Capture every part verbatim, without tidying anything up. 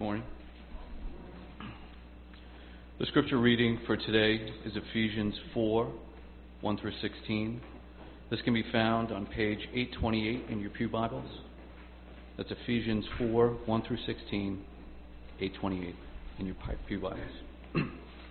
morning. The scripture reading for today is Ephesians four, one through sixteen. This can be found on page eight twenty-eight in your pew Bibles. That's Ephesians four, one through sixteen, eight twenty-eight in your pew Bibles.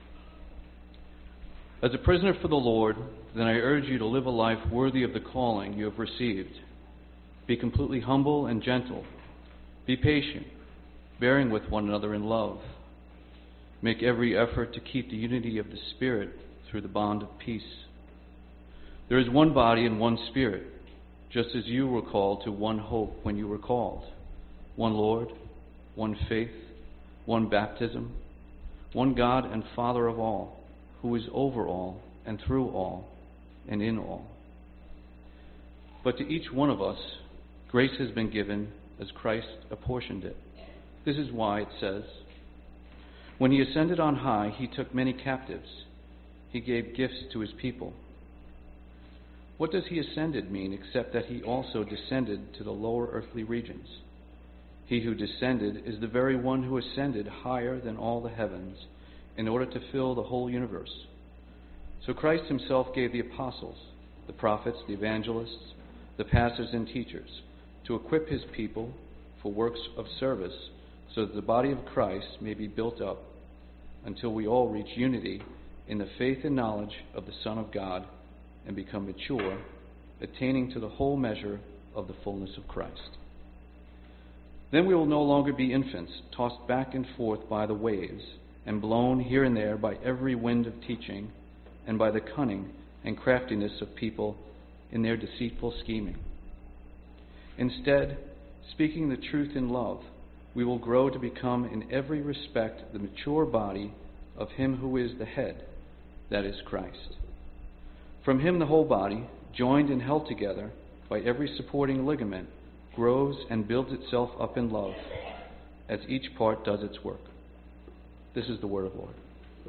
As a prisoner for the Lord, then I urge you to live a life worthy of the calling you have received. Be completely humble and gentle. Be patient, bearing with one another in love. Make every effort to keep the unity of the Spirit through the bond of peace. There is one body and one Spirit, just as you were called to one hope when you were called. One Lord, one faith, one baptism, one God and Father of all, who is over all and through all and in all. But to each one of us, grace has been given as Christ apportioned it. This is why it says, when he ascended on high, he took many captives. He gave gifts to his people. What does he ascended mean except that he also descended to the lower earthly regions? He who descended is the very one who ascended higher than all the heavens in order to fill the whole universe. So Christ himself gave the apostles, the prophets, the evangelists, the pastors and teachers to equip his people for works of service, so that the body of Christ may be built up until we all reach unity in the faith and knowledge of the Son of God and become mature, attaining to the whole measure of the fullness of Christ. Then we will no longer be infants, tossed back and forth by the waves and blown here and there by every wind of teaching and by the cunning and craftiness of people in their deceitful scheming. Instead, speaking the truth in love, we will grow to become in every respect the mature body of him who is the head, that is Christ. From him the whole body, joined and held together by every supporting ligament, grows and builds itself up in love, as each part does its work. This is the word of the Lord.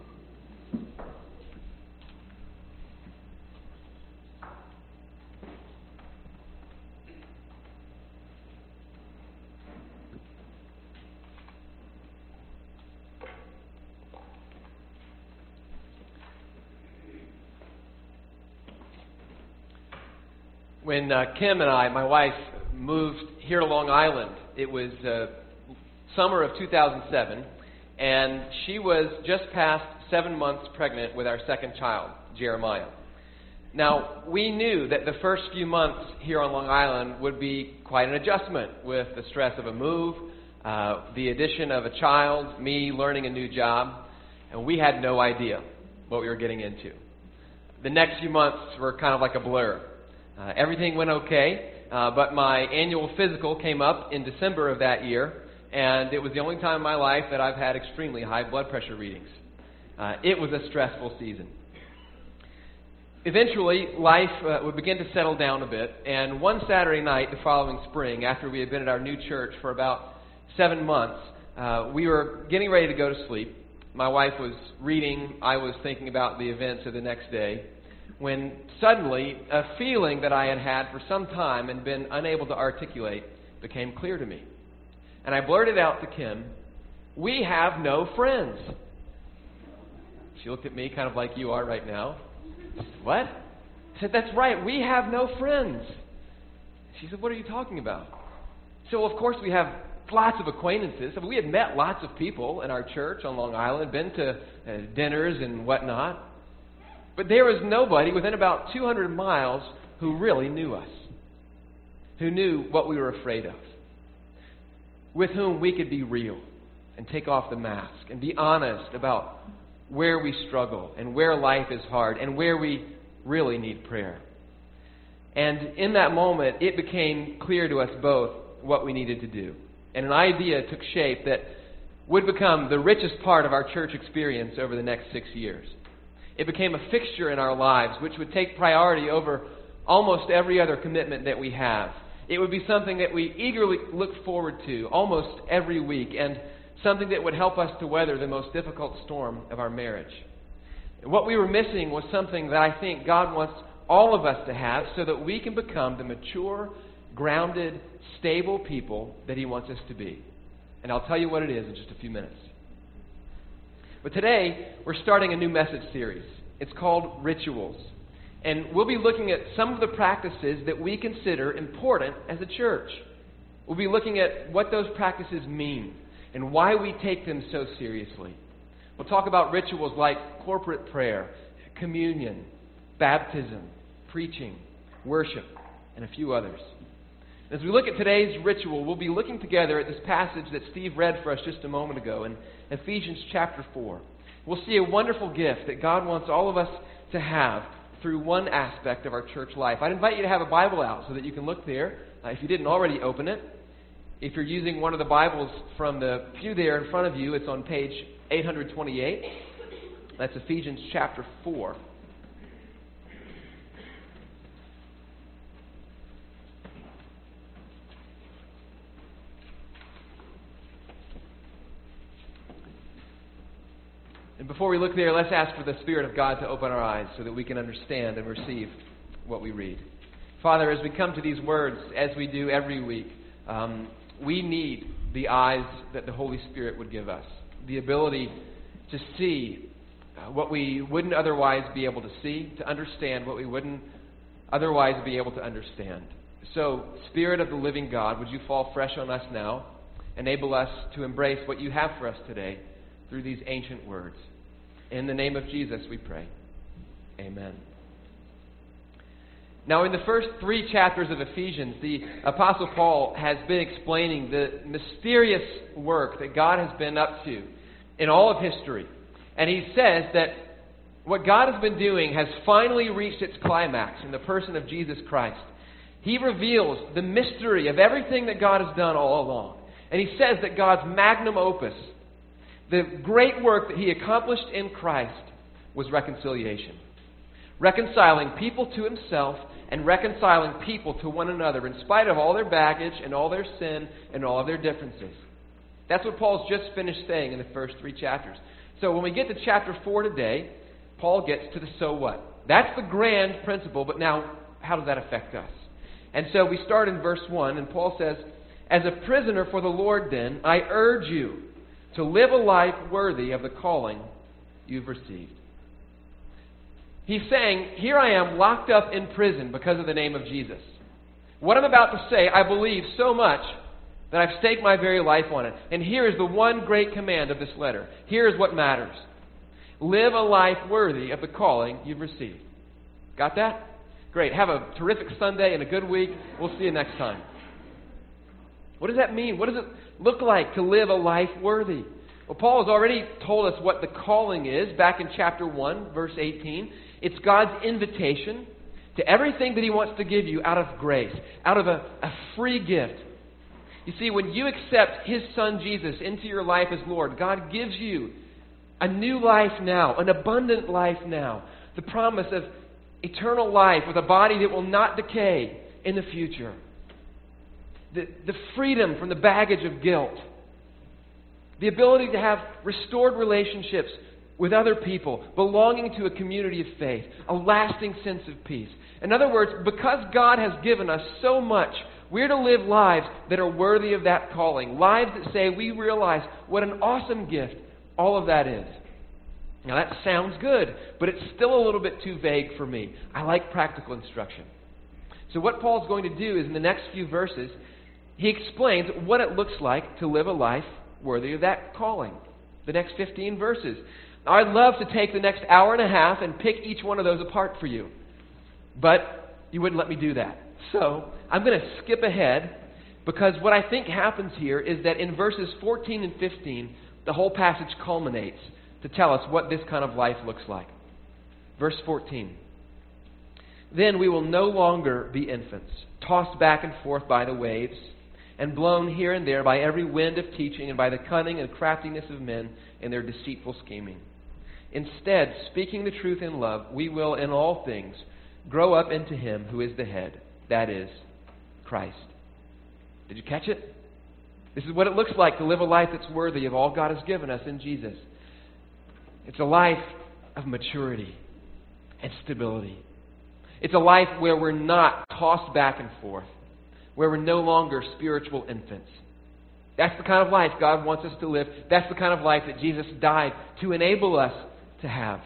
When uh, Kim and I, my wife, moved here to Long Island, it was uh, summer of two thousand seven, and she was just past seven months pregnant with our second child, Jeremiah. Now, we knew that the first few months here on Long Island would be quite an adjustment with the stress of a move, uh, the addition of a child, me learning a new job, and we had no idea what we were getting into. The next few months were kind of like a blur. Uh, everything went okay, uh, but my annual physical came up in December of that year, and it was the only time in my life that I've had extremely high blood pressure readings. Uh, it was a stressful season. Eventually, life uh, would begin to settle down a bit, and one Saturday night the following spring, after we had been at our new church for about seven months, uh, we were getting ready to go to sleep. My wife was reading, I was thinking about the events of the next day, when suddenly a feeling that I had had for some time and been unable to articulate became clear to me. And I blurted out to Kim, "We have no friends." She looked at me kind of like you are right now. "What?" I said, "That's right, we have no friends." She said, "What are you talking about?" So, of course, we have lots of acquaintances. I mean, we had met lots of people in our church on Long Island, been to uh, dinners and whatnot. But there was nobody within about two hundred miles who really knew us, who knew what we were afraid of, with whom we could be real and take off the mask and be honest about where we struggle and where life is hard and where we really need prayer. And in that moment, it became clear to us both what we needed to do. And an idea took shape that would become the richest part of our church experience over the next six years. It became a fixture in our lives, which would take priority over almost every other commitment that we have. It would be something that we eagerly look forward to almost every week, and something that would help us to weather the most difficult storm of our marriage. What we were missing was something that I think God wants all of us to have so that we can become the mature, grounded, stable people that He wants us to be. And I'll tell you what it is in just a few minutes. But today, we're starting a new message series. It's called Rituals. And we'll be looking at some of the practices that we consider important as a church. We'll be looking at what those practices mean and why we take them so seriously. We'll talk about rituals like corporate prayer, communion, baptism, preaching, worship, and a few others. As we look at today's ritual, we'll be looking together at this passage that Steve read for us just a moment ago in Ephesians chapter four. We'll see a wonderful gift that God wants all of us to have through one aspect of our church life. I'd invite you to have a Bible out so that you can look there. Uh, if you didn't already open it, if you're using one of the Bibles from the pew there in front of you, it's on page eight twenty-eight. That's Ephesians chapter four. And before we look there, let's ask for the Spirit of God to open our eyes so that we can understand and receive what we read. Father, as we come to these words, as we do every week, um, we need the eyes that the Holy Spirit would give us. The ability to see uh, what we wouldn't otherwise be able to see, to understand what we wouldn't otherwise be able to understand. So, Spirit of the living God, would you fall fresh on us now? Enable us to embrace what you have for us today through these ancient words. In the name of Jesus we pray. Amen. Now, in the first three chapters of Ephesians, the Apostle Paul has been explaining the mysterious work that God has been up to in all of history. And he says that what God has been doing has finally reached its climax in the person of Jesus Christ. He reveals the mystery of everything that God has done all along. And he says that God's magnum opus, the great work that he accomplished in Christ, was reconciliation. Reconciling people to himself and reconciling people to one another in spite of all their baggage and all their sin and all of their differences. That's what Paul's just finished saying in the first three chapters. So when we get to chapter four today, Paul gets to the so what. That's the grand principle, but now how does that affect us? And so we start in verse one, and Paul says, "As a prisoner for the Lord then, I urge you to live a life worthy of the calling you've received." He's saying, here I am locked up in prison because of the name of Jesus. What I'm about to say, I believe so much that I've staked my very life on it. And here is the one great command of this letter. Here is what matters. Live a life worthy of the calling you've received. Got that? Great. Have a terrific Sunday and a good week. We'll see you next time. What does that mean? What does it look like to live a life worthy? Well, Paul has already told us what the calling is back in chapter one, verse eighteen. It's God's invitation to everything that he wants to give you out of grace, out of a, a free gift. You see, when you accept his Son Jesus into your life as Lord, God gives you a new life now, an abundant life now, the promise of eternal life with a body that will not decay in the future. The, the freedom from the baggage of guilt. The ability to have restored relationships with other people, belonging to a community of faith, a lasting sense of peace. In other words, because God has given us so much, we're to live lives that are worthy of that calling. Lives that say we realize what an awesome gift all of that is. Now that sounds good, but it's still a little bit too vague for me. I like practical instruction. So what Paul's going to do is in the next few verses, he explains what it looks like to live a life worthy of that calling. The next fifteen verses. Now, I'd love to take the next hour and a half and pick each one of those apart for you. But you wouldn't let me do that. So I'm going to skip ahead because what I think happens here is that in verses fourteen and fifteen, the whole passage culminates to tell us what this kind of life looks like. Verse fourteen. "Then we will no longer be infants, tossed back and forth by the waves, and blown here and there by every wind of teaching and by the cunning and craftiness of men in their deceitful scheming. Instead, speaking the truth in love, we will in all things grow up into him who is the head, that is, Christ." Did you catch it? This is what it looks like to live a life that's worthy of all God has given us in Jesus. It's a life of maturity and stability. It's a life where we're not tossed back and forth, where we're no longer spiritual infants. That's the kind of life God wants us to live. That's the kind of life that Jesus died to enable us to have.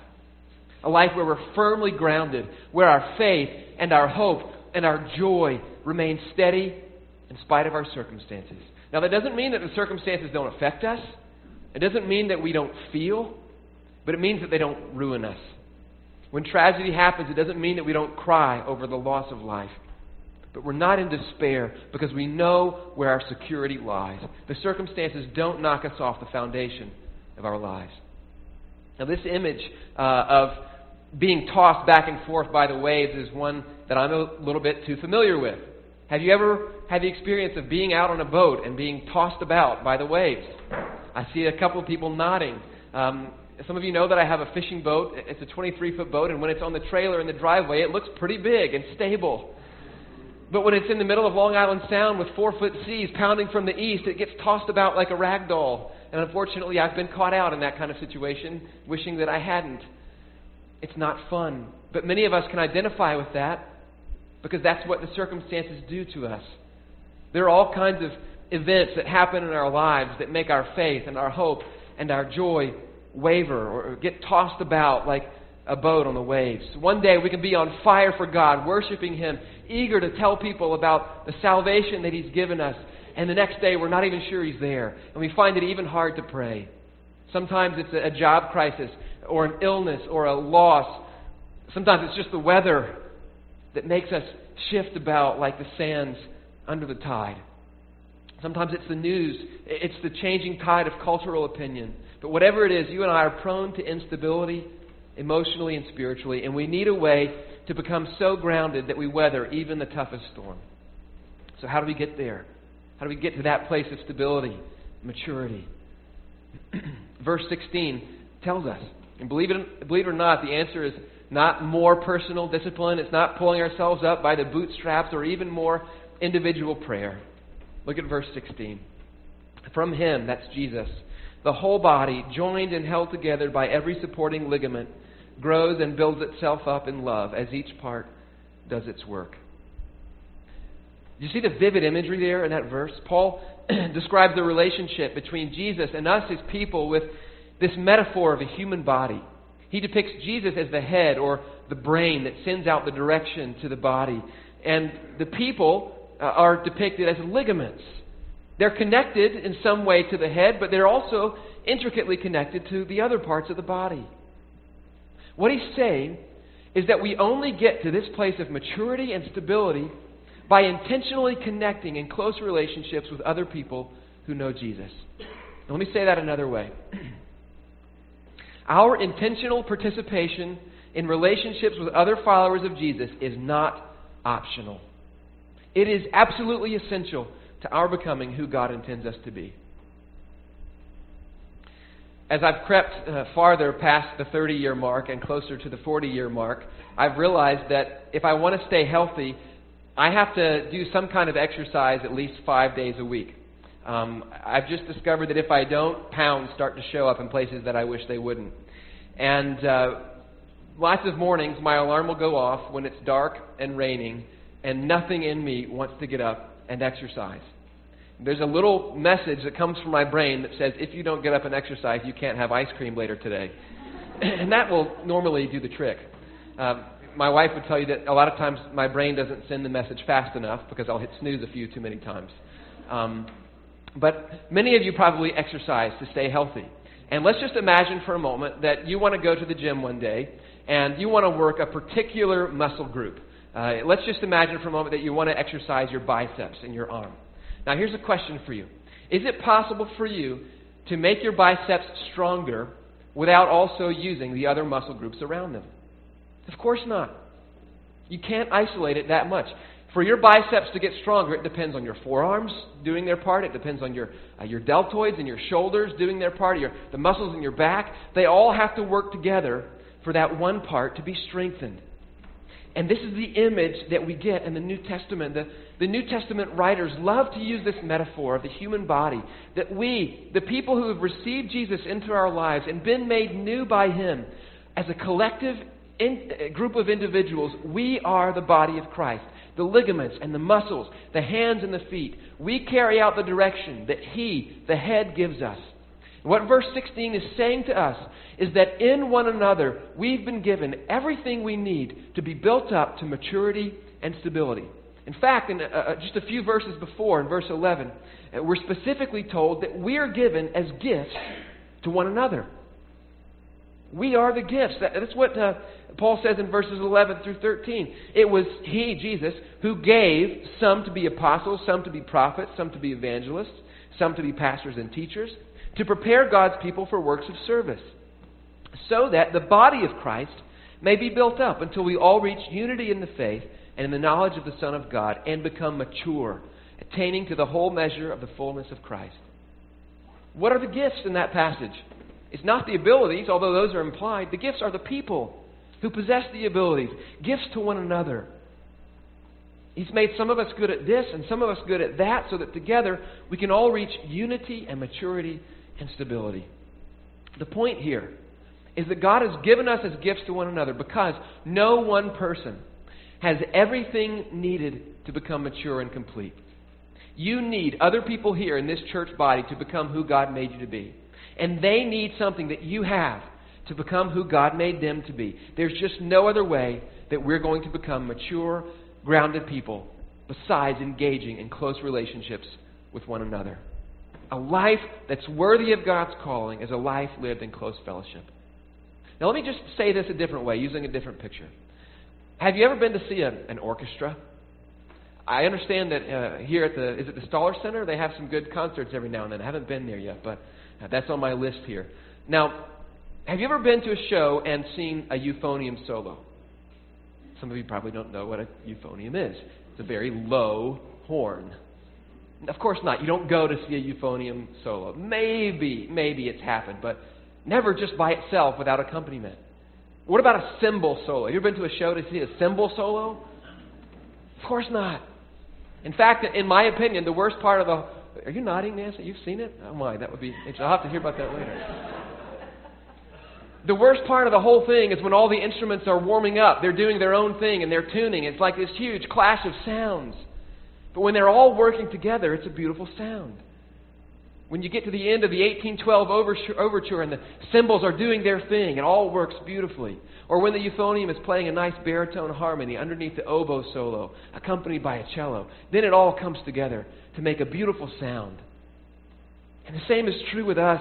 A life where we're firmly grounded, where our faith and our hope and our joy remain steady in spite of our circumstances. Now, that doesn't mean that the circumstances don't affect us. It doesn't mean that we don't feel, but it means that they don't ruin us. When tragedy happens, it doesn't mean that we don't cry over the loss of life. But we're not in despair because we know where our security lies. The circumstances don't knock us off the foundation of our lives. Now, this image uh, of being tossed back and forth by the waves is one that I'm a little bit too familiar with. Have you ever had the experience of being out on a boat and being tossed about by the waves? I see a couple of people nodding. Um, some of you know that I have a fishing boat. It's a twenty-three foot boat, and when it's on the trailer in the driveway, it looks pretty big and stable. But when it's in the middle of Long Island Sound with four-foot seas pounding from the east, it gets tossed about like a rag doll. And unfortunately, I've been caught out in that kind of situation, wishing that I hadn't. It's not fun. But many of us can identify with that because that's what the circumstances do to us. There are all kinds of events that happen in our lives that make our faith and our hope and our joy waver or get tossed about like a boat on the waves. One day we can be on fire for God, worshiping Him, eager to tell people about the salvation that He's given us. And the next day we're not even sure He's there. And we find it even hard to pray. Sometimes it's a job crisis or an illness or a loss. Sometimes it's just the weather that makes us shift about like the sands under the tide. Sometimes it's the news. It's the changing tide of cultural opinion. But whatever it is, you and I are prone to instability emotionally and spiritually, and we need a way to become so grounded that we weather even the toughest storm. So how do we get there? How do we get to that place of stability, maturity? Verse sixteen tells us, and believe it, believe it or not, the answer is not more personal discipline. It's not pulling ourselves up by the bootstraps or even more individual prayer. Look at verse sixteen. From Him, that's Jesus, the whole body, joined and held together by every supporting ligament, grows and builds itself up in love as each part does its work. Do you see the vivid imagery there in that verse? Paul describes the relationship between Jesus and us, His people, with this metaphor of a human body. He depicts Jesus as the head or the brain that sends out the direction to the body. And the people uh, are depicted as ligaments. They're connected in some way to the head, but they're also intricately connected to the other parts of the body. What he's saying is that we only get to this place of maturity and stability by intentionally connecting in close relationships with other people who know Jesus. Now, let me say that another way. Our intentional participation in relationships with other followers of Jesus is not optional. It is absolutely essential to our becoming who God intends us to be. As I've crept uh, farther past the thirty-year mark and closer to the forty-year mark, I've realized that if I want to stay healthy, I have to do some kind of exercise at least five days a week. Um, I've just discovered that if I don't, pounds start to show up in places that I wish they wouldn't. And uh, lots of mornings, my alarm will go off when it's dark and raining, and nothing in me wants to get up and exercise. There's a little message that comes from my brain that says, if you don't get up and exercise, you can't have ice cream later today. And that will normally do the trick. Um, my wife would tell you that a lot of times my brain doesn't send the message fast enough because I'll hit snooze a few too many times. Um, but many of you probably exercise to stay healthy. And let's just imagine for a moment that you want to go to the gym one day and you want to work a particular muscle group. Uh, let's just imagine for a moment that you want to exercise your biceps and your arm. Now, here's a question for you. Is it possible for you to make your biceps stronger without also using the other muscle groups around them? Of course not. You can't isolate it that much. For your biceps to get stronger, it depends on your forearms doing their part. It depends on your uh, your deltoids and your shoulders doing their part, your, the muscles in your back. They all have to work together for that one part to be strengthened. And this is the image that we get in the New Testament. The, the New Testament writers love to use this metaphor of the human body, that we, the people who have received Jesus into our lives and been made new by Him, as a collective in, a group of individuals, we are the body of Christ. the ligaments and the muscles, the hands and the feet. We carry out the direction that He, the head, gives us. And what verse sixteen is saying to us is that in one another we've been given everything we need to be built up to maturity and stability. In fact, in uh, just a few verses before, in verse eleven, uh, we're specifically told that we are given as gifts to one another. We are the gifts. That, that's what uh, Paul says in verses eleven through thirteen. It was He, Jesus, who gave some to be apostles, some to be prophets, some to be evangelists, some to be pastors and teachers, to prepare God's people for works of service, so that the body of Christ may be built up until we all reach unity in the faith and in the knowledge of the Son of God and become mature, attaining to the whole measure of the fullness of Christ. What are the gifts in that passage? It's not the abilities, although those are implied. The gifts are the people who possess the abilities. Gifts to one another. He's made some of us good at this and some of us good at that, so that together we can all reach unity and maturity and stability. The point here is that God has given us as gifts to one another because no one person has everything needed to become mature and complete. You need other people here in this church body to become who God made you to be. And they need something that you have to become who God made them to be. There's just no other way that we're going to become mature, grounded people besides engaging in close relationships with one another. A life that's worthy of God's calling is a life lived in close fellowship. Now let me just say this a different way, using a different picture. Have you ever been to see a, an orchestra? I understand that uh, here at the, is it the Stoller Center? They have some good concerts every now and then. I haven't been there yet, but uh, that's on my list here. Now, have you ever been to a show and seen a euphonium solo? Some of you probably don't know what a euphonium is. It's a very low horn. Of course not. You don't go to see a euphonium solo. Maybe, maybe it's happened, but never just by itself without accompaniment. What about a cymbal solo? Have you ever been to a show to see a cymbal solo? Of course not. In fact, in my opinion, the worst part of the... Are you nodding, Nancy? You've seen it? Oh my, that would be... I'll have to hear about that later. The worst part of the whole thing is when all the instruments are warming up. They're doing their own thing and they're tuning. It's like this huge clash of sounds. But when they're all working together, it's a beautiful sound. When you get to the end of the eighteen twelve overture and the cymbals are doing their thing, it all works beautifully. Or when the euphonium is playing a nice baritone harmony underneath the oboe solo, accompanied by a cello, then it all comes together to make a beautiful sound. And the same is true with us.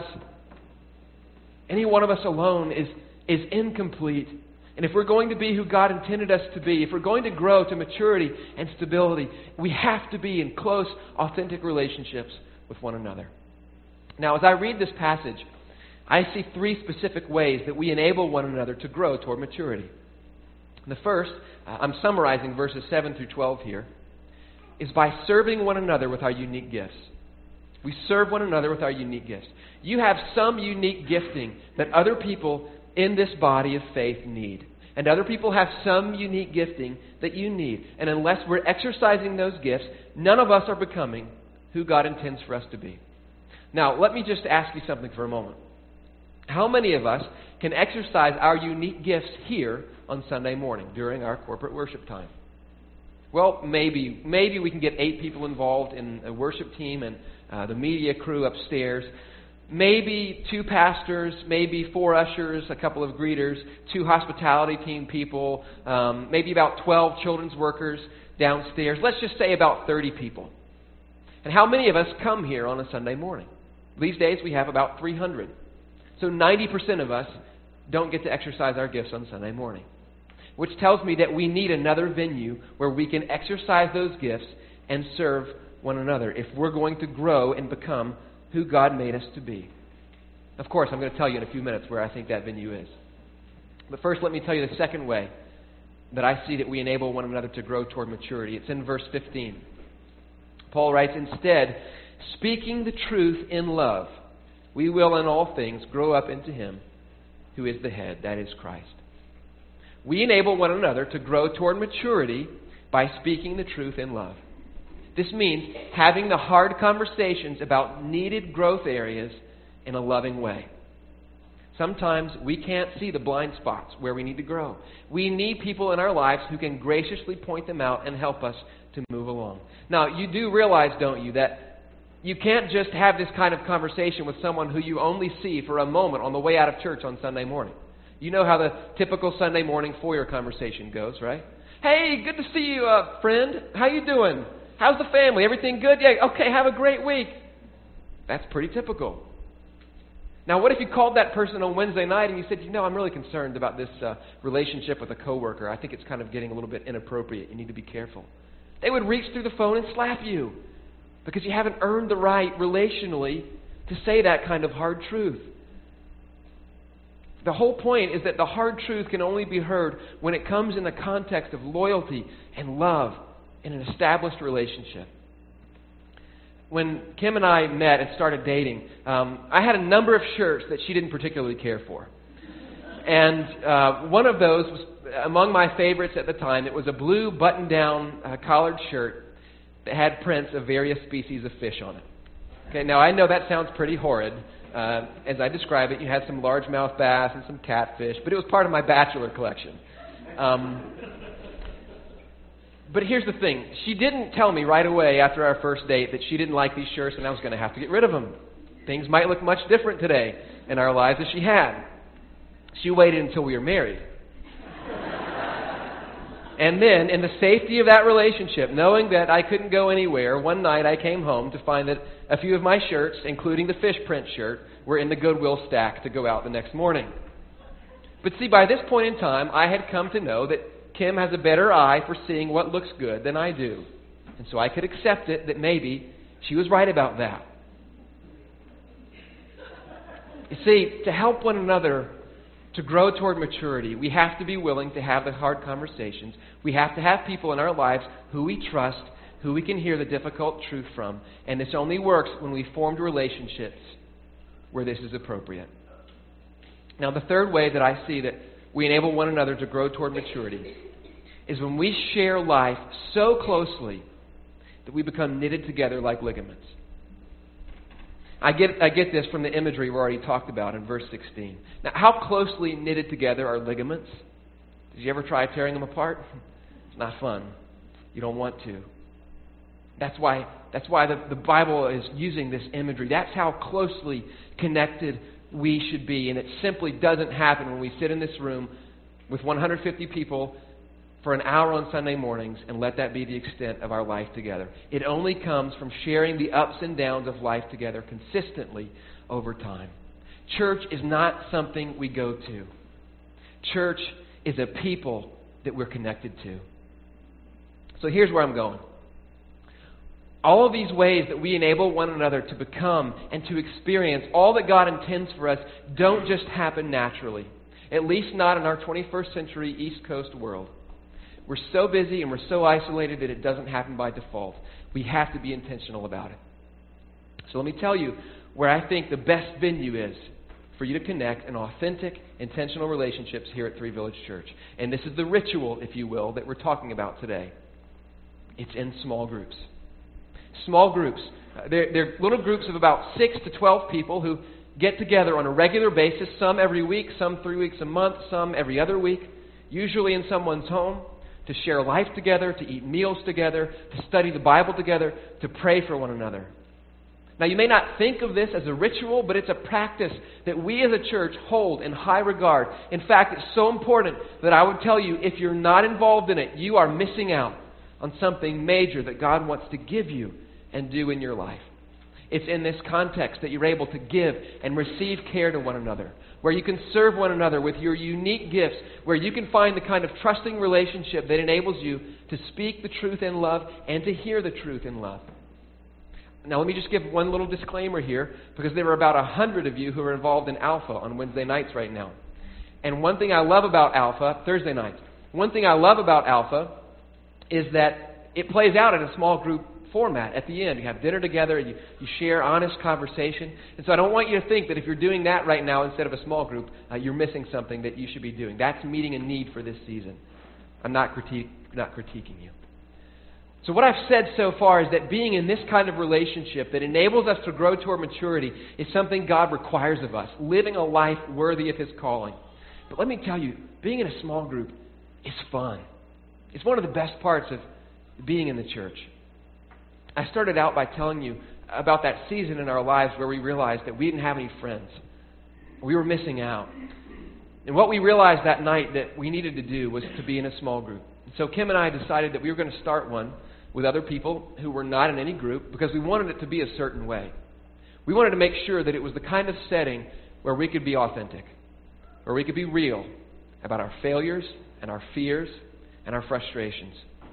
Any one of us alone is, is incomplete. And if we're going to be who God intended us to be, if we're going to grow to maturity and stability, we have to be in close, authentic relationships with one another. Now, as I read this passage, I see three specific ways that we enable one another to grow toward maturity. The first, uh, I'm summarizing verses seven through twelve here, is by serving one another with our unique gifts. We serve one another with our unique gifts. You have some unique gifting that other people in this body of faith need. And other people have some unique gifting that you need. And unless we're exercising those gifts, none of us are becoming who God intends for us to be. Now, let me just ask you something for a moment. How many of us can exercise our unique gifts here on Sunday morning during our corporate worship time? Well, maybe. Maybe we can get eight people involved in a worship team and uh, the media crew upstairs. Maybe two pastors, maybe four ushers, a couple of greeters, two hospitality team people, um, maybe about twelve children's workers downstairs. Let's just say about thirty people. And how many of us come here on a Sunday morning? These days we have about three hundred. So ninety percent of us don't get to exercise our gifts on Sunday morning. Which tells me that we need another venue where we can exercise those gifts and serve one another if we're going to grow and become who God made us to be. Of course, I'm going to tell you in a few minutes where I think that venue is. But first, let me tell you the second way that I see that we enable one another to grow toward maturity. It's in verse fifteen. Paul writes, "Instead, speaking the truth in love, we will in all things grow up into Him who is the head, that is Christ." We enable one another to grow toward maturity by speaking the truth in love. This means having the hard conversations about needed growth areas in a loving way. Sometimes we can't see the blind spots where we need to grow. We need people in our lives who can graciously point them out and help us to move along. Now, you do realize, don't you, that you can't just have this kind of conversation with someone who you only see for a moment on the way out of church on Sunday morning. You know how the typical Sunday morning foyer conversation goes, right? Hey, good to see you, uh, friend. How you doing? How's the family? Everything good? Yeah, okay, have a great week. That's pretty typical. Now, what if you called that person on Wednesday night and you said, you know, I'm really concerned about this uh, relationship with a coworker. I think it's kind of getting a little bit inappropriate. You need to be careful. They would reach through the phone and slap you because you haven't earned the right relationally to say that kind of hard truth. The whole point is that the hard truth can only be heard when it comes in the context of loyalty and love in an established relationship. When Kim and I met and started dating, um, I had a number of shirts that she didn't particularly care for. And uh, one of those was among my favorites at the time. It was a blue button-down uh, collared shirt that had prints of various species of fish on it. Okay, now I know that sounds pretty horrid. Uh, as I describe it, you had some largemouth bass and some catfish, but it was part of my bachelor collection. Um, But here's the thing. She didn't tell me right away after our first date that she didn't like these shirts and I was going to have to get rid of them. Things might look much different today in our lives as she had. She waited until we were married. And then, in the safety of that relationship, knowing that I couldn't go anywhere, one night I came home to find that a few of my shirts, including the fish print shirt, were in the Goodwill stack to go out the next morning. But see, by this point in time, I had come to know that Kim has a better eye for seeing what looks good than I do. And so I could accept it that maybe she was right about that. You see, to help one another to grow toward maturity, we have to be willing to have the hard conversations. We have to have people in our lives who we trust, who we can hear the difficult truth from. And this only works when we formed relationships where this is appropriate. Now, the third way that I see that we enable one another to grow toward maturity is when we share life so closely that we become knitted together like ligaments. I get I get this from the imagery we already talked about in verse sixteen. Now, how closely knitted together are ligaments? Did you ever try tearing them apart? It's not fun. You don't want to. That's why that's why the, the Bible is using this imagery. That's how closely connected we should be. And it simply doesn't happen when we sit in this room with one hundred fifty people for an hour on Sunday mornings and let that be the extent of our life together. It only comes from sharing the ups and downs of life together consistently over time. Church is not something we go to. Church is a people that we're connected to. So here's where I'm going. All of these ways that we enable one another to become and to experience all that God intends for us don't just happen naturally. At least not in our twenty-first century East Coast world. We're so busy and we're so isolated that it doesn't happen by default. We have to be intentional about it. So let me tell you where I think the best venue is for you to connect in authentic, intentional relationships here at Three Village Church. And this is the ritual, if you will, that we're talking about today. It's in small groups. Small groups. Uh, they're, they're little groups of about six to twelve people who get together on a regular basis, some every week, some three weeks a month, some every other week, usually in someone's home, to share life together, to eat meals together, to study the Bible together, to pray for one another. Now, you may not think of this as a ritual, but it's a practice that we as a church hold in high regard. In fact, it's so important that I would tell you, if you're not involved in it, you are missing out on something major that God wants to give you and do in your life. It's in this context that you're able to give and receive care to one another, where you can serve one another with your unique gifts, where you can find the kind of trusting relationship that enables you to speak the truth in love and to hear the truth in love. Now, let me just give one little disclaimer here, because there are about a hundred of you who are involved in Alpha on Wednesday nights right now. And one thing I love about Alpha, Thursday nights, one thing I love about Alpha is that it plays out in a small group format at the end. You have dinner together, and you, you share honest conversation. And so I don't want you to think that if you're doing that right now instead of a small group, uh, you're missing something that you should be doing. That's meeting a need for this season. I'm not critique, not critiquing you. So what I've said so far is that being in this kind of relationship that enables us to grow toward maturity is something God requires of us, living a life worthy of His calling. But let me tell you, being in a small group is fun. It's one of the best parts of being in the church. I started out by telling you about that season in our lives where we realized that we didn't have any friends. We were missing out. And what we realized that night that we needed to do was to be in a small group. So Kim and I decided that we were going to start one with other people who were not in any group because we wanted it to be a certain way. We wanted to make sure that it was the kind of setting where we could be authentic, where we could be real about our failures and our fears and our frustrations.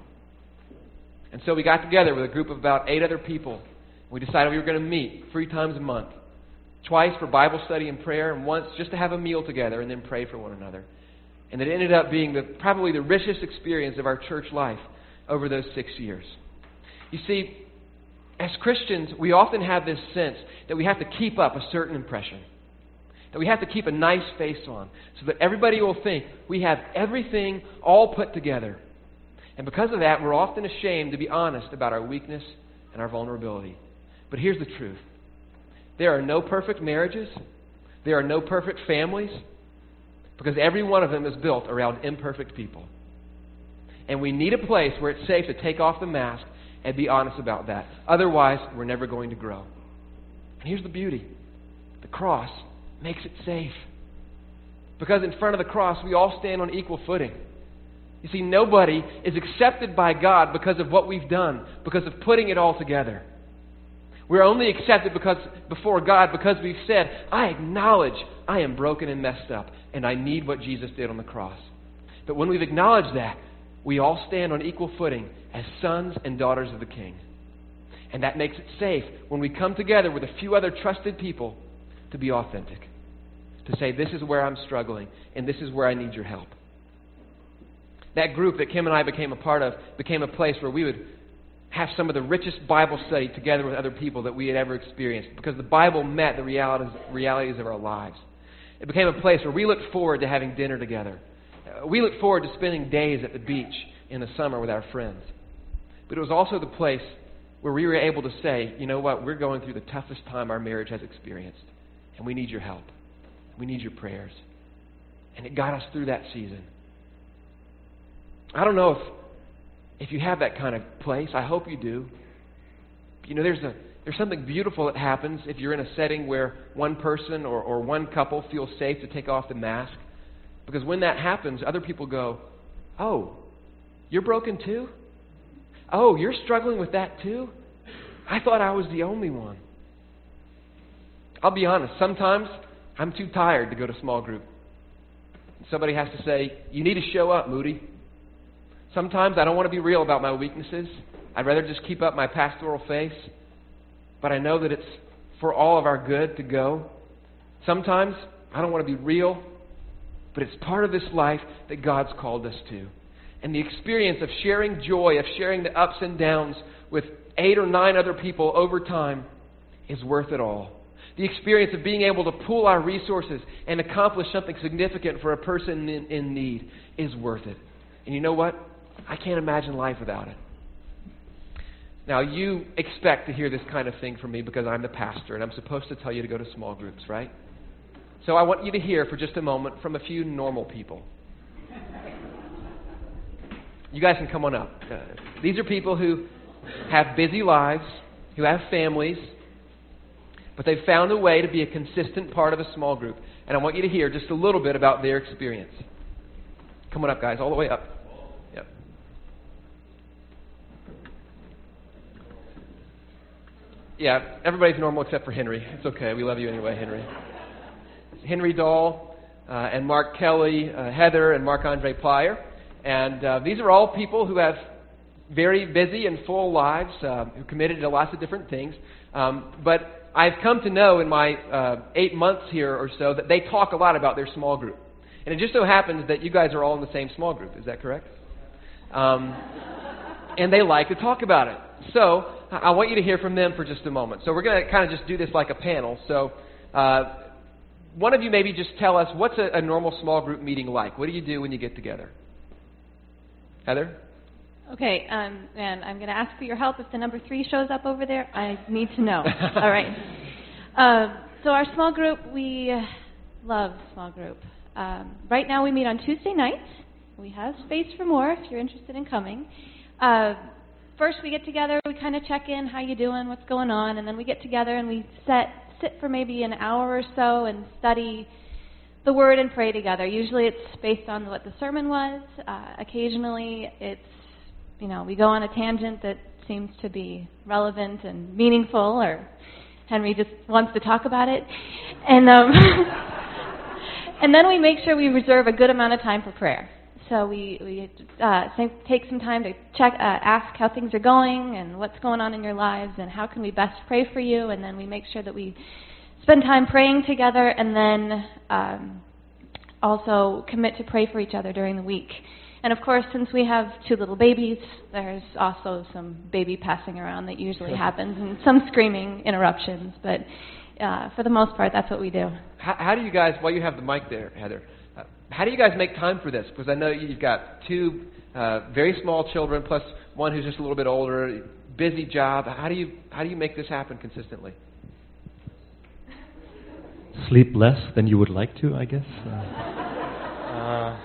And so we got together with a group of about eight other people. We decided we were going to meet three times a month, twice for Bible study and prayer, and once just to have a meal together and then pray for one another. And it ended up being the, probably the richest experience of our church life over those six years. You see, as Christians, we often have this sense that we have to keep up a certain impression, that we have to keep a nice face on so that everybody will think we have everything all put together. And because of that, we're often ashamed to be honest about our weakness and our vulnerability. But here's the truth. There are no perfect marriages. There are no perfect families, because every one of them is built around imperfect people. And we need a place where it's safe to take off the mask and be honest about that. Otherwise, we're never going to grow. And here's the beauty. The cross makes it safe. Because in front of the cross, we all stand on equal footing. You see, nobody is accepted by God because of what we've done, because of putting it all together. We're only accepted because before God because we've said, I acknowledge I am broken and messed up, and I need what Jesus did on the cross. But when we've acknowledged that, we all stand on equal footing as sons and daughters of the King. And that makes it safe when we come together with a few other trusted people to be authentic. To say, this is where I'm struggling, and this is where I need your help. That group that Kim and I became a part of became a place where we would have some of the richest Bible study together with other people that we had ever experienced, because the Bible met the realities, realities of our lives. It became a place where we looked forward to having dinner together. Uh, we looked forward to spending days at the beach in the summer with our friends. But it was also the place where we were able to say, you know what, we're going through the toughest time our marriage has experienced, and we need your help. We need your prayers. And it got us through that season. I don't know if If you have that kind of place. I hope you do. But, you know, there's a there's something beautiful that happens if you're in a setting where one person or, or one couple feels safe to take off the mask. Because when that happens, other people go, oh, you're broken too? Oh, you're struggling with that too? I thought I was the only one. I'll be honest, sometimes I'm too tired to go to small group. Somebody has to say, you need to show up, Moody. Sometimes I don't want to be real about my weaknesses. I'd rather just keep up my pastoral face. But I know that it's for all of our good to go. Sometimes I don't want to be real, but it's part of this life that God's called us to. And the experience of sharing joy, of sharing the ups and downs with eight or nine other people over time is worth it all. The experience of being able to pool our resources and accomplish something significant for a person in, in need is worth it. And you know what? I can't imagine life without it. Now, you expect to hear this kind of thing from me because I'm the pastor and I'm supposed to tell you to go to small groups, right? So I want you to hear for just a moment from a few normal people. You guys can come on up. Uh, these are people who have busy lives, who have families, but they've found a way to be a consistent part of a small group. And I want you to hear just a little bit about their experience. Come on up, guys, all the way up. Yep. Yeah, everybody's normal except for Henry. It's okay. We love you anyway, Henry. Henry Dahl uh, and Mark Kelly, uh, Heather and Marc-Andre Plyer. And uh, these are all people who have very busy and full lives, uh, who committed to lots of different things. Um, but I've come to know in my uh, eight months here or so that they talk a lot about their small group. And it just so happens that you guys are all in the same small group. Is that correct? Um, and they like to talk about it. So I want you to hear from them for just a moment. So we're going to kind of just do this like a panel. So uh, one of you maybe just tell us, what's a, a normal small group meeting like? What do you do when you get together? Heather? Okay, um, and I'm going to ask for your help. If the number three shows up over there, I need to know. All right. Um, so our small group, we love small group. Um, right now we meet on Tuesday nights. We have space for more if you're interested in coming. Uh, first we get together, we kind of check in, how you doing, what's going on, and then we get together and we set, sit for maybe an hour or so and study the Word and pray together. Usually it's based on what the sermon was. Uh, occasionally it's You know, we go on a tangent that seems to be relevant and meaningful, or Henry just wants to talk about it. And um, and then we make sure we reserve a good amount of time for prayer. So we, we uh, take some time to check, uh, ask how things are going and what's going on in your lives and how can we best pray for you. And then we make sure that we spend time praying together and then um, also commit to pray for each other during the week. And of course, since we have two little babies, there's also some baby passing around that usually happens and some screaming interruptions. But uh, for the most part, that's what we do. How, how do you guys, while you have the mic there, Heather, uh, how do you guys make time for this? Because I know you've got two uh, very small children plus one who's just a little bit older, busy job. How do you how do you make this happen consistently? Sleep less than you would like to, I guess. Uh, uh,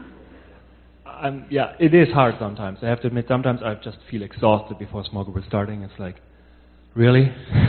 I'm, yeah, it is hard sometimes. I have to admit, sometimes I just feel exhausted before small group is starting. It's like, really?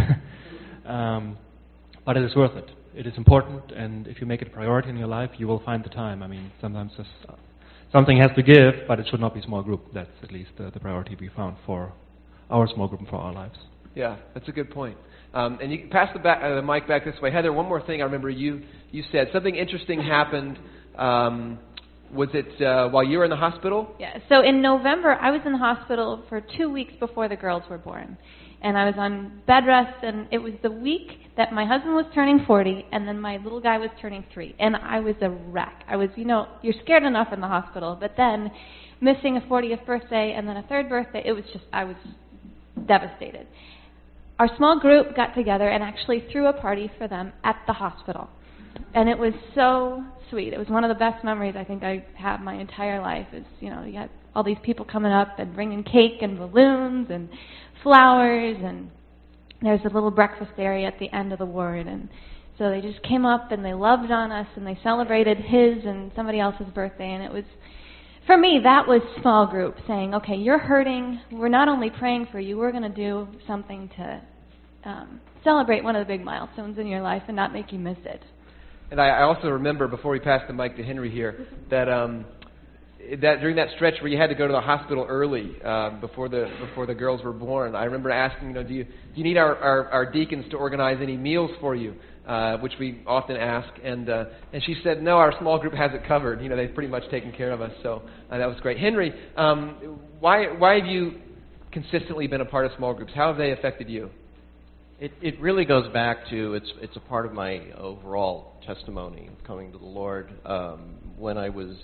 um, but it is worth it. It is important, and if you make it a priority in your life, you will find the time. I mean, sometimes just, uh, something has to give, but it should not be small group. That's at least uh, the priority we found for our small group and for our lives. Yeah, that's a good point. Um, and you can pass the, back, uh, the mic back this way. Heather, one more thing I remember you, you said. Something interesting happened. Um, was it uh, while you were in the hospital? Yeah, so in November, I was in the hospital for two weeks before the girls were born. And I was on bed rest, and it was the week that my husband was turning forty, and then my little guy was turning three. And I was a wreck. I was, you know, you're scared enough in the hospital, but then missing a fortieth birthday and then a third birthday, it was just, I was devastated. Our small group got together and actually threw a party for them at the hospital. And it was so sweet. It was one of the best memories I think I have my entire life. Is, you know, you got all these people coming up and bringing cake and balloons and flowers, and there's a little breakfast area at the end of the ward. And so they just came up and they loved on us and they celebrated his and somebody else's birthday. And it was, for me, that was small group saying, okay, you're hurting. We're not only praying for you, we're going to do something to um, celebrate one of the big milestones in your life and not make you miss it. And I, I also remember, before we pass the mic to Henry here, that um, that during that stretch where you had to go to the hospital early um, before the before the girls were born, I remember asking, you know, do you do you need our, our, our deacons to organize any meals for you, uh, which we often ask, and uh, and she said, no, our small group has it covered. You know, they've pretty much taken care of us. So uh, that was great. Henry, um, why why have you consistently been a part of small groups? How have they affected you? It, it really goes back to, it's it's a part of my overall testimony of coming to the Lord. Um, when I was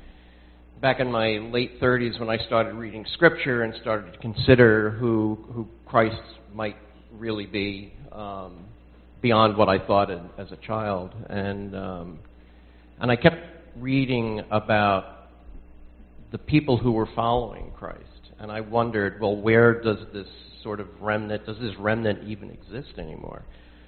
back in my late thirties, when I started reading Scripture and started to consider who who Christ might really be, um, beyond what I thought in, as a child, and um, and I kept reading about the people who were following Christ, and I wondered, well, where does this sort of remnant, does this remnant even exist anymore?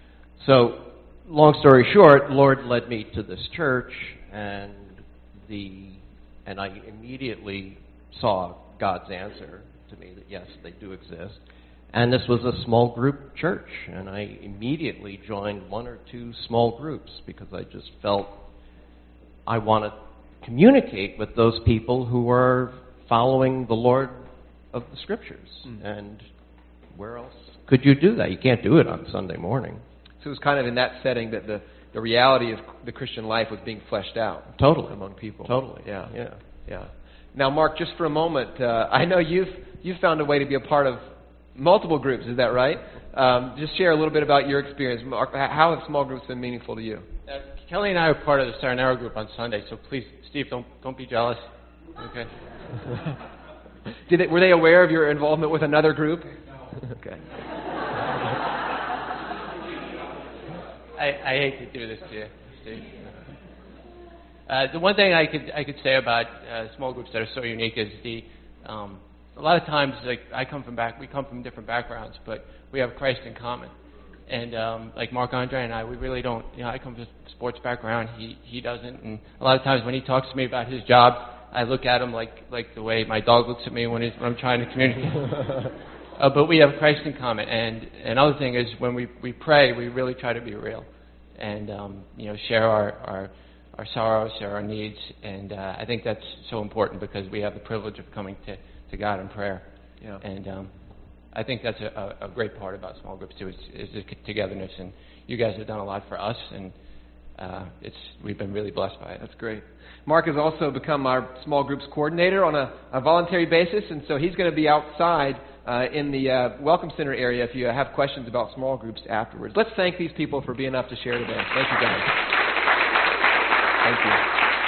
So, long story short, the Lord led me to this church, and the and I immediately saw God's answer to me that yes, they do exist. And this was a small group church, and I immediately joined one or two small groups because I just felt I want to communicate with those people who are following the Lord of the Scriptures. Mm. And where else could you do that? You can't do it on Sunday morning. So it was kind of in that setting that the, the reality of the Christian life was being fleshed out. Totally. Among people. Totally. Yeah. Yeah. Yeah. Now, Mark, just for a moment, uh, I know you've you've found a way to be a part of multiple groups. Is that right? Um, just share a little bit about your experience. Mark, how have small groups been meaningful to you? Uh, Kelly and I are part of the Saranero group on Sunday, so please, Steve, don't don't be jealous. Okay. Did they, were they aware of your involvement with another group? No. Okay. I, I hate to do this to you, Steve. Uh, the one thing I could I could say about uh, small groups that are so unique is the um, a lot of times, like I come from back, we come from different backgrounds, but we have Christ in common. And um, like Mark Andre and I, we really don't. You know, I come from a sports background. He he doesn't. And a lot of times when he talks to me about his job, I look at him like like the way my dog looks at me when, he's, when I'm trying to communicate. uh, but we have Christ in common. And another thing is when we, we pray, we really try to be real, and um, you know, share our, our our sorrows, share our needs. And uh, I think that's so important because we have the privilege of coming to, to God in prayer. Yeah. And um, I think that's a, a great part about small groups too, is, is the togetherness. And you guys have done a lot for us, and uh, it's we've been really blessed by it. That's great. Mark has also become our small groups coordinator on a, a voluntary basis, and so he's going to be outside uh, in the uh, Welcome Center area if you have questions about small groups afterwards. Let's thank these people for being enough to share today. Thank you, guys. Thank you.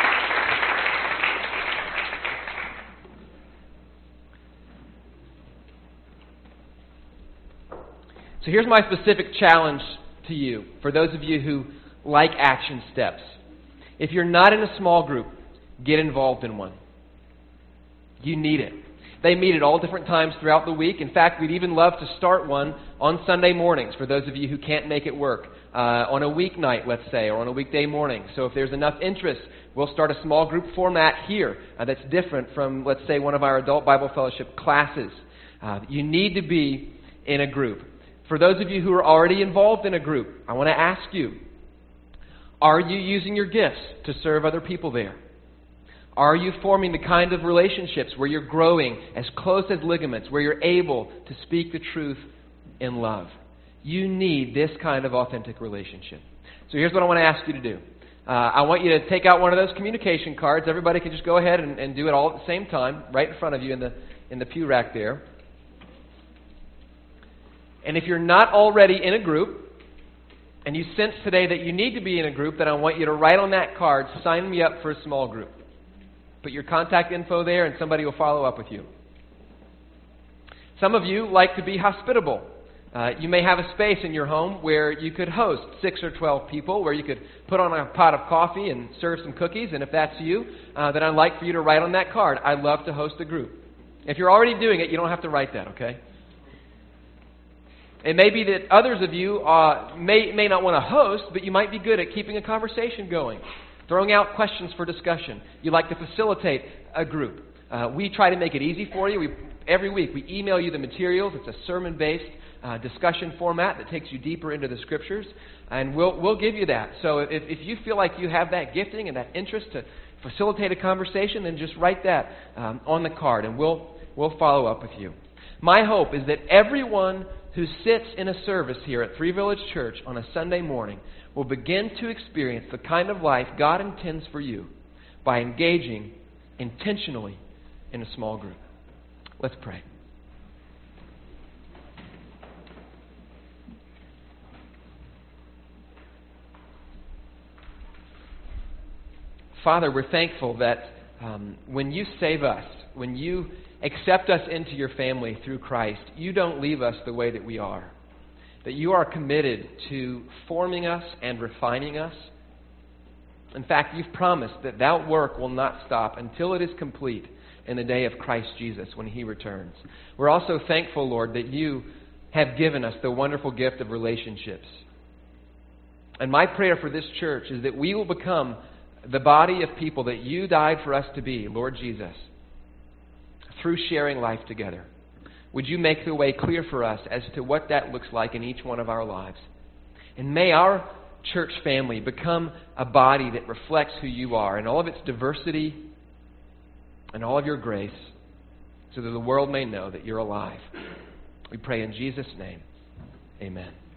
So here's my specific challenge to you, for those of you who like action steps. If you're not in a small group, get involved in one. You need it. They meet at all different times throughout the week. In fact, we'd even love to start one on Sunday mornings for those of you who can't make it work. Uh, on a weeknight, let's say, or on a weekday morning. So if there's enough interest, we'll start a small group format here uh, that's different from, let's say, one of our adult Bible fellowship classes. Uh, you need to be in a group. For those of you who are already involved in a group, I want to ask you, are you using your gifts to serve other people there? Are you forming the kind of relationships where you're growing as close as ligaments, where you're able to speak the truth in love? You need this kind of authentic relationship. So here's what I want to ask you to do. Uh, I want you to take out one of those communication cards. Everybody can just go ahead and, and do it all at the same time, right in front of you in the in the pew rack there. And if you're not already in a group, and you sense today that you need to be in a group, then I want you to write on that card, sign me up for a small group. Put your contact info there, and somebody will follow up with you. Some of you like to be hospitable. Uh, you may have a space in your home where you could host six or twelve people, where you could put on a pot of coffee and serve some cookies. And if that's you, uh, then I'd like for you to write on that card, I'd love to host a group. If you're already doing it, you don't have to write that, okay? It may be that others of you uh, may, may not want to host, but you might be good at keeping a conversation going, throwing out questions for discussion. You like to facilitate a group. Uh, we try to make it easy for you. We, every week we email you the materials. It's a sermon-based uh, discussion format that takes you deeper into the Scriptures, and we'll we'll give you that. So if, if you feel like you have that gifting and that interest to facilitate a conversation, then just write that um, on the card, and we'll we'll follow up with you. My hope is that everyone who sits in a service here at Three Village Church on a Sunday morning will begin to experience the kind of life God intends for you by engaging intentionally in a small group. Let's pray. Father, we're thankful that um, when you save us, when you accept us into your family through Christ, you don't leave us the way that we are. That you are committed to forming us and refining us. In fact, you've promised that that work will not stop until it is complete in the day of Christ Jesus when He returns. We're also thankful, Lord, that you have given us the wonderful gift of relationships. And my prayer for this church is that we will become the body of people that you died for us to be, Lord Jesus, through sharing life together. Would you make the way clear for us as to what that looks like in each one of our lives? And may our church family become a body that reflects who you are in all of its diversity and all of your grace, so that the world may know that you're alive. We pray in Jesus' name. Amen.